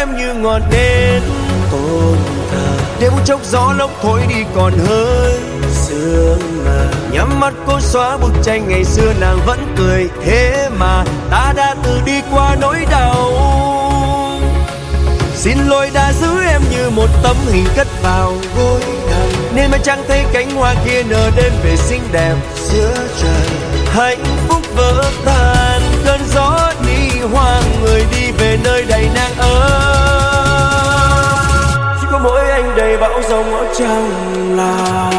em như ngọn nến ôn thờ, để một chốc gió lốc thổi đi còn hơi sương mờ. Nhắm mắt cố xóa bức tranh ngày xưa nàng vẫn cười, thế mà ta đã tự đi qua nỗi đau. Xin lỗi đã giữ em như một tấm hình cất vào gối đầu, nên mà chẳng thấy cánh hoa kia nở đêm về xinh đẹp giữa trời. Hạnh phúc vỡ tan, cơn gió đi hoang, người đi về nơi đầy nàng ơi. Chỉ có mỗi anh đầy bão giông ở trong lòng.